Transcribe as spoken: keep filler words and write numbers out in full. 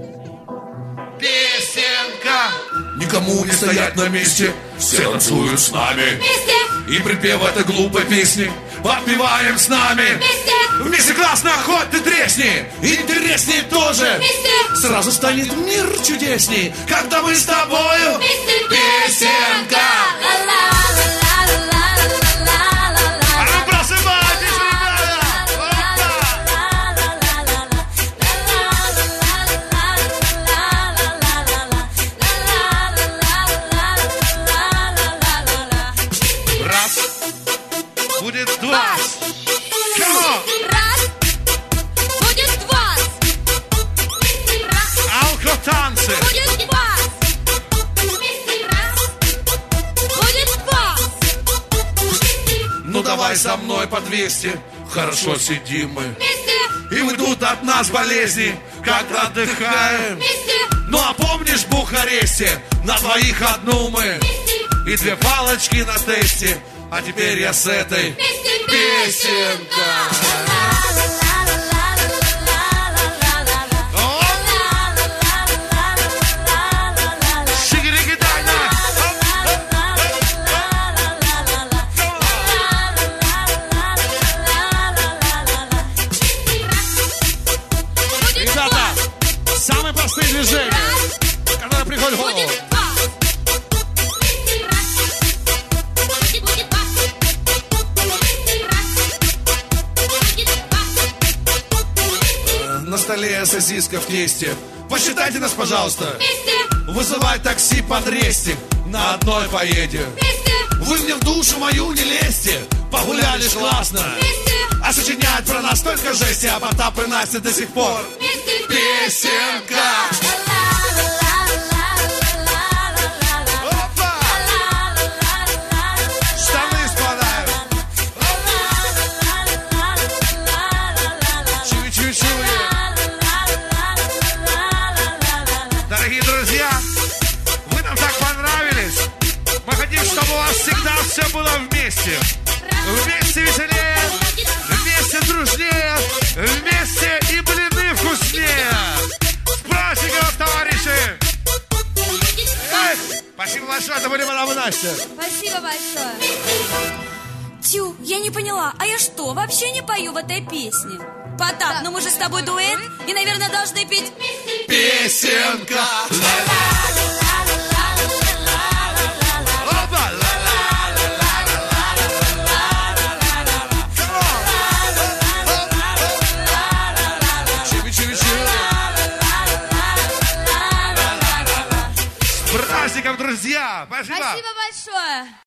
Песенка. Никому не стоять на месте, все танцуют с нами. Вместе. И припев этой глупой песни подпеваем с нами. Вместе. Вместе классно, хоть ты тресни. Интересней тоже. Вместе. Сразу станет мир чудесней, когда мы с тобою. Вместе. Песенка. А ну просыпайтесь, ребята! Раз, будет два. Come on. Раз, будет два. Раз, Алко-танцы. будет два. Раз, будет два. Ну давай со мной по двести. Хорошо сидим мы. Вместе. И уйдут от нас болезни, когда отдыхаем. Вместе. Ну а помнишь в Бухаресте? На двоих одну мы. И две палочки на тесте. А теперь я с этой песенка. Ребята, самые простые движения, которые приходят в голову. Будет два. Будет два. Будет два. На столе сосиска в тесте. Посчитайте нас, пожалуйста. Вместе. Вызывай такси под рестик. На одной поедем. Вместе. Вы мне в душу мою не лезьте. Погуляли ж классно. Вместе. А сочиняют про нас только жести. А Потап и Настя до сих пор. Вместе. Песенка. Опа! Штаны спадают. Чуй-чуй-чуй. Дорогие друзья, вы нам так понравились. Мы хотим, чтобы у вас всегда все было вместе. Вместе веселее, вместе дружнее, вместе и блины вкуснее. С праздником, товарищи! Эх, спасибо большое, это были мадам и Настя. Спасибо большое. Тю, я не поняла, а я что, вообще не пою в этой песне? Потап, ну мы же с тобой дуэт, и, наверное, должны петь... Песенка. Опа! Чиви-чиви-чиви. С праздником, друзья! Спасибо! Спасибо большое.